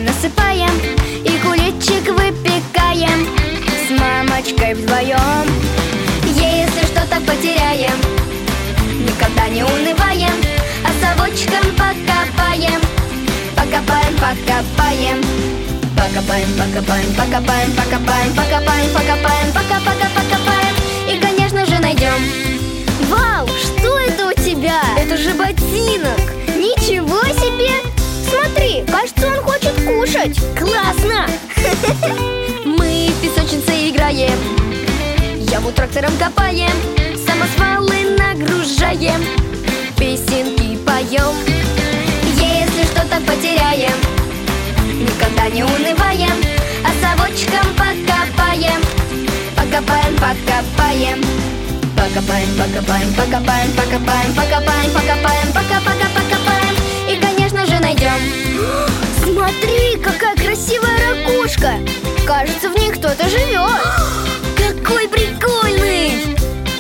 песком насыпаем и куличик выпекаем с мамочкой вдвоем. Если что-то потеряем, никогда не унываем, а совочком покопаем. Покопаем, покопаем. Покопаем, покопаем, покопаем, покопаем, покопаем, покопаем, покопаем. И, конечно же, найдем. Вау, что это у тебя? Это же ботинок. Ничего себе! Смотри, кажется, он хочет кушать. Классно! Мы в песочнице играем, яму трактором копаем, самосвалы нагружаем, песенки поем. Если что-то потеряем, никогда не унываем, а совочком покопаем. Покопаем, покопаем. Покопаем, покопаем, покопаем, покопаем, покопаем, покопаем, покопаем. И, конечно же, найдем. Смотри, какая красивая ракушка. Кажется, в ней кто-то живет. Какой прикольный!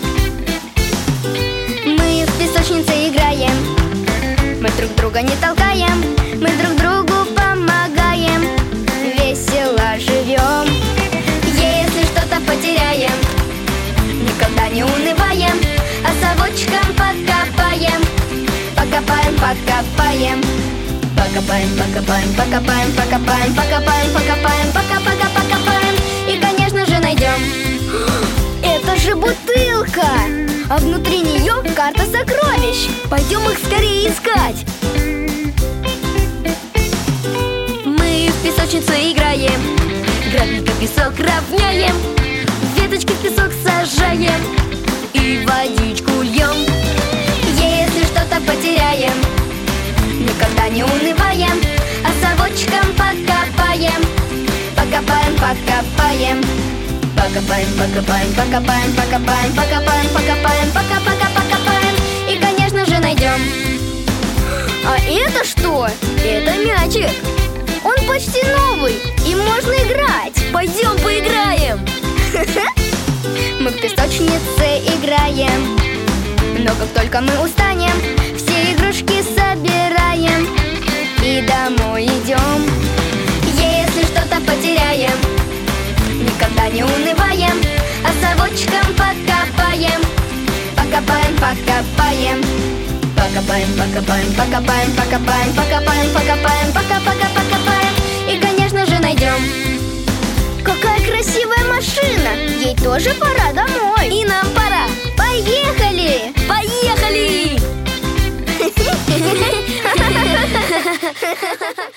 Мы в песочнице играем, мы друг друга не толкаем, мы друг другу помогаем, весело живем. Если что-то потеряем, никогда не унываем, а совочком покопаем. Покопаем, покопаем. Покопаем, покопаем, покопаем, покопаем, покопаем, покопаем, покопаем. И, конечно же, найдем. Это же бутылка! А внутри нее карта сокровищ. Пойдем их скорее искать. Мы в песочнице играем, гравийка песок равняем, веточки в песок сажаем и водичку льем. Если что-то потеряем, никогда не унываем, а совочком покопаем. Покопаем, покопаем. Покопаем, покопаем, покопаем, покопаем, покопаем, покопаем. И, конечно же, найдем. А это что? Это мячик. Он почти новый, и можно играть. Пойдем поиграем. Мы в песочнице играем, но как только мы устанем, все игрушки собираем и домой идем. Если что-то потеряем, никогда не унываем, а совочком покопаем. Покопаем, покопаем. Покопаем, покопаем, покопаем, покопаем, покопаем, покопаем. И, конечно же, найдем. Какая красивая машина! Ей тоже пора домой. И нам пора. Поехали! Поехали!